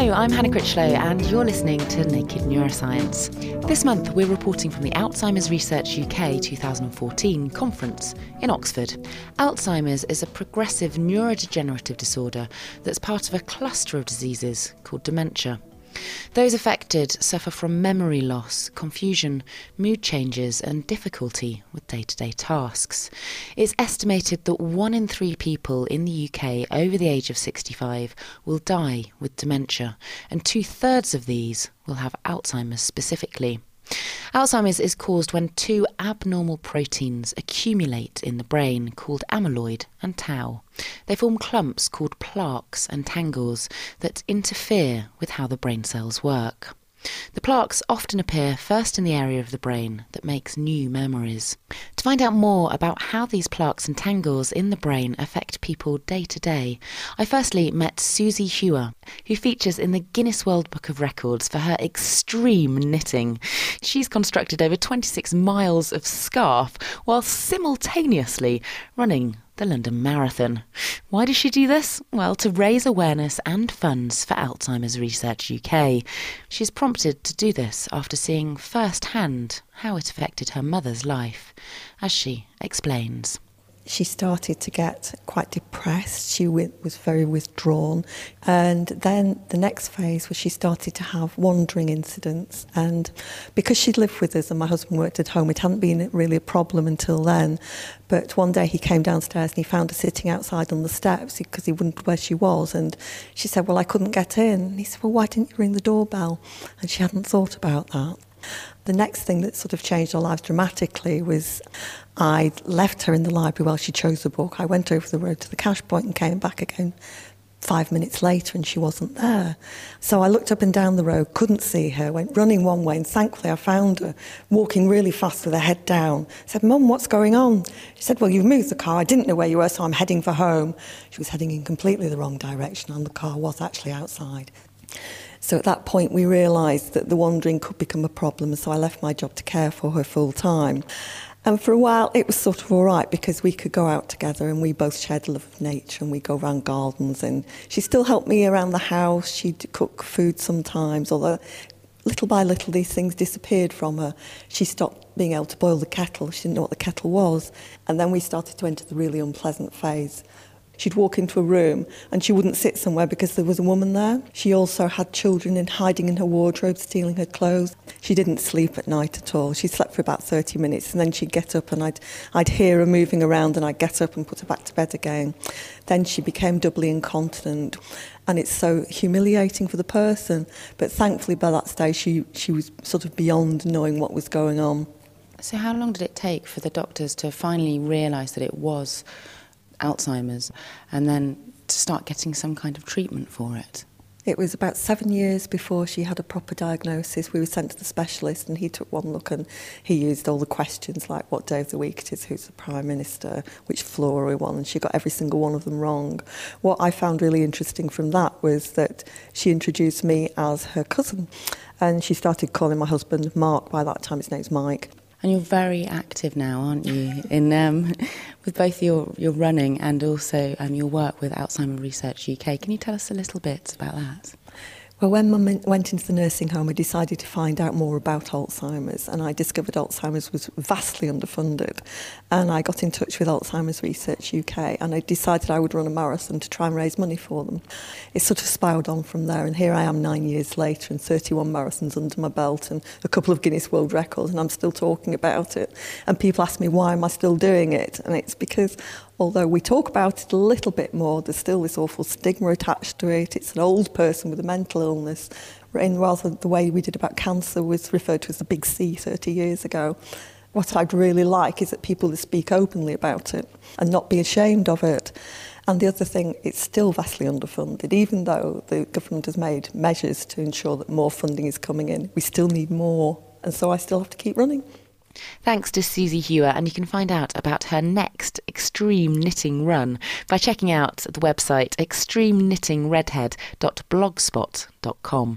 Hello, I'm Hannah Critchlow and you're listening to Naked Neuroscience. This month we're reporting from the Alzheimer's Research UK 2014 conference in Oxford. Alzheimer's is a progressive neurodegenerative disorder that's part of a cluster of diseases called dementia. Those affected suffer from memory loss, confusion, mood changes and difficulty with day-to-day tasks. It's estimated that 1 in 3 people in the UK over the age of 65 will die with dementia, and 2/3 of these will have Alzheimer's specifically. Alzheimer's is caused when 2 abnormal proteins accumulate in the brain called amyloid and tau. They form clumps called plaques and tangles that interfere with how the brain cells work. The plaques often appear first in the area of the brain that makes new memories. To find out more about how these plaques and tangles in the brain affect people day to day, I firstly met Susie Hewer, who features in the Guinness World Book of Records for her extreme knitting. She's constructed over 26 miles of scarf while simultaneously running the London Marathon. Why does she do this? Well, to raise awareness and funds for Alzheimer's Research UK. She's prompted to do this after seeing firsthand how it affected her mother's life, as she explains. She started to get quite depressed. She was very withdrawn. And then the next phase was she started to have wandering incidents. And because she'd lived with us and my husband worked at home, it hadn't been really a problem until then. But one day he came downstairs and he found her sitting outside on the steps because he wondered where she was. And she said, well, I couldn't get in. And he said, well, why didn't you ring the doorbell? And she hadn't thought about that. The next thing that sort of changed our lives dramatically was I left her in the library while she chose a book. I went over the road to the cash point and came back again 5 minutes later and she wasn't there. So I looked up and down the road, couldn't see her, went running one way and thankfully I found her walking really fast with her head down. I said, Mum, what's going on? She said, well, you've moved the car. I didn't know where you were, so I'm heading for home. She was heading in completely the wrong direction and the car was actually outside. So at that point we realised that the wandering could become a problem, so I left my job to care for her full time. And for a while it was sort of all right because we could go out together and we both shared a love of nature and we'd go around gardens and she still helped me around the house. She'd cook food sometimes, although little by little these things disappeared from her. She stopped being able to boil the kettle. She didn't know what the kettle was. And then we started to enter the really unpleasant phase. She'd walk into a room and she wouldn't sit somewhere because there was a woman there. She also had children hiding in her wardrobe, stealing her clothes. She didn't sleep at night at all. She slept for about 30 minutes and then she'd get up and I'd hear her moving around and I'd get up and put her back to bed again. Then she became doubly incontinent and it's so humiliating for the person. But thankfully by that stage she was sort of beyond knowing what was going on. So how long did it take for the doctors to finally realise that it was Alzheimer's and then to start getting some kind of treatment for it? It was about 7 years before she had a proper diagnosis. We were sent to the specialist and he took one look and he used all the questions like what day of the week it is, who's the Prime Minister, which floor are we on, and she got every single one of them wrong. What I found really interesting from that was that she introduced me as her cousin and she started calling my husband Mark. By that time his name's Mike. And you're very active now, aren't you, in with both your running and also your work with Alzheimer's Research UK. Can you tell us a little bit about that? Well, when Mum went into the nursing home, I decided to find out more about Alzheimer's, and I discovered Alzheimer's was vastly underfunded. And I got in touch with Alzheimer's Research UK, and I decided I would run a marathon to try and raise money for them. It sort of spiraled on from there, and here I am 9 years later, and 31 marathons under my belt, and a couple of Guinness World Records, and I'm still talking about it. And people ask me, why am I still doing it? And it's because although we talk about it a little bit more, there's still this awful stigma attached to it. It's an old person with a mental illness, rather the way we did about cancer was referred to as the big C 30 years ago. What I'd really like is that people speak openly about it and not be ashamed of it. And the other thing, it's still vastly underfunded. Even though the government has made measures to ensure that more funding is coming in, we still need more. And so I still have to keep running. Thanks to Susie Hewer, and you can find out about her next extreme knitting run by checking out the website extremaknittingredhead.blogspot.com.